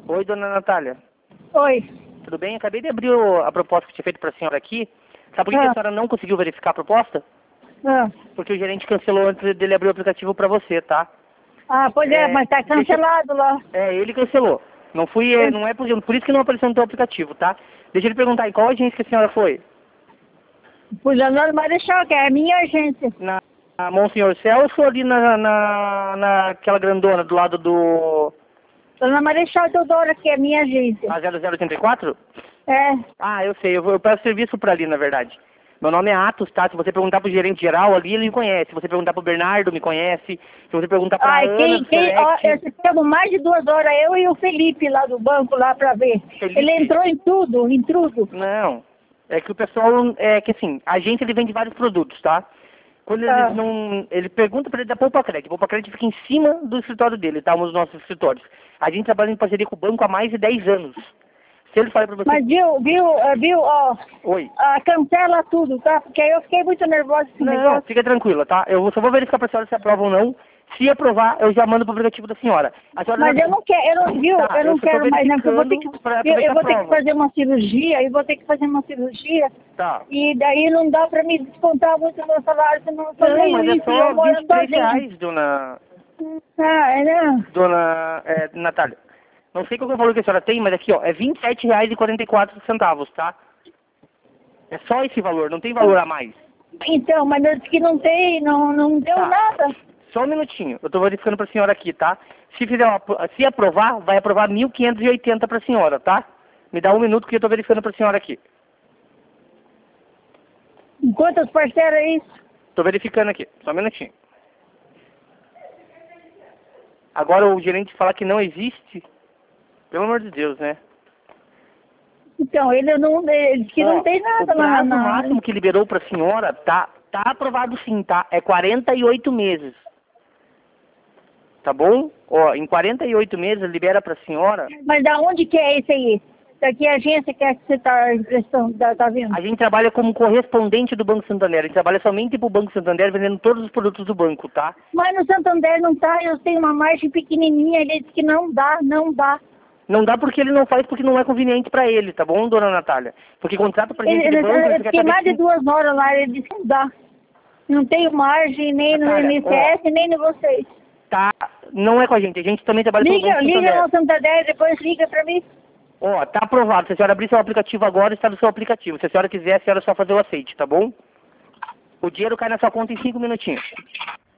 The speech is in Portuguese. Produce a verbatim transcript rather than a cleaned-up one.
Oi, dona Natália. Oi. Tudo bem? Acabei de abrir o- a proposta que tinha feito para a senhora aqui. Sabe por que, Ah. que a senhora não conseguiu verificar a proposta? Ah, Porque o gerente cancelou antes dele abrir o aplicativo para você, tá? ah pois é, É, mas tá deixa- cancelado lá. É, ele cancelou. Não fui, é, não é por, por isso que não apareceu no teu aplicativo, tá? Deixa ele perguntar, em qual agência que a senhora foi? Fui lá no Marechal, que é a minha agência. Na, na Monsenhor Celso ou ali na, na, naquela grandona do lado do Tô na Marechal Teodoro, que é a minha agência. a zero zero oitenta e quatro? É. Ah, eu sei, eu, vou, eu peço serviço por ali, na verdade. Meu nome é Atos, tá? Se você perguntar pro gerente geral ali, ele me conhece. Se você perguntar pro Bernardo, me conhece. Se você perguntar pra Ai, Ana, quem, do quem, ó, Select... eu temos mais de duas horas, eu e o Felipe lá do banco lá pra ver. Felipe? Ele entrou em tudo, em tudo. Não, é que o pessoal, é que assim, a gente ele vende vários produtos, tá? Quando eles Ah. não, ele pergunta para ele da Poupa Crédito. A Poupa Crédito fica em cima do escritório dele, tá? Um dos nossos escritórios. A gente trabalha em parceria com o banco há mais de dez anos. Se ele falar para você... Mas viu, viu, ah, viu, ó, Oi. ah, cancela tudo, tá? Porque aí eu fiquei muito nervosa com esse Não, negócio. fica tranquila, tá? Eu só vou verificar para a senhora se aprova ou não. Se aprovar, eu já mando pro aplicativo da senhora. A senhora Mas já... eu não quero, eu não, viu, Tá, eu não eu só tô quero mais, não, porque eu vou ter que, verificando pra- pra eu, ver se eu vou ter que aprova. fazer uma cirurgia, eu vou ter que fazer uma cirurgia, Tá. e daí não dá pra me descontar muito meu salário, senão eu sou Não, meio mas é isso, só eu moro vinte e três sozinha. reais, dona... Ah, é, né? Dona é, Natália, não sei qual que é o valor que a senhora tem, mas aqui, ó, é vinte e sete reais e quarenta e quatro centavos, tá? É só esse valor, não tem valor a mais. Então, mas eu disse que não tem, não, não deu Tá. nada. Só um minutinho, eu tô verificando pra senhora aqui, tá? Se fizer uma, se aprovar, vai aprovar mil quinhentos e oitenta pra senhora, tá? Me dá um minuto que eu tô verificando pra senhora aqui. Quantas parcelas é isso? Tô verificando aqui, só um minutinho. Agora o gerente fala que não existe. Pelo amor de Deus, né? Então, ele não, ele disse que Ó, não tem nada o lá prazo na... máximo que liberou pra senhora tá, tá aprovado sim, tá? É quarenta e oito meses. Tá bom? Ó, em quarenta e oito meses libera pra senhora. Mas da onde que é esse aí? Daqui a agência que é que você tá impressão, tá, tá vendo? A gente trabalha como correspondente do Banco Santander. A gente trabalha somente pro Banco Santander vendendo todos os produtos do banco, tá? Mas no Santander não tá, eu tenho uma margem pequenininha, ele disse que não dá, não dá. Não dá porque ele não faz porque não é conveniente pra ele, tá bom, dona Natália? Porque contrato pra gente Ele, de ele, banco, eu você quer fiquei saber mais de que... duas horas lá, ele disse que não dá. Não tenho margem nem no Natália, M C S, nem no vocês. Tá, não é com a gente, a gente também trabalha pelo Liga, Banco liga Santander. no Santander, depois liga pra mim. Ó, tá aprovado. Se a senhora abrir seu aplicativo agora, está no seu aplicativo. Se a senhora quiser, a senhora só fazer o aceite, tá bom? O dinheiro cai na sua conta em cinco minutinhos.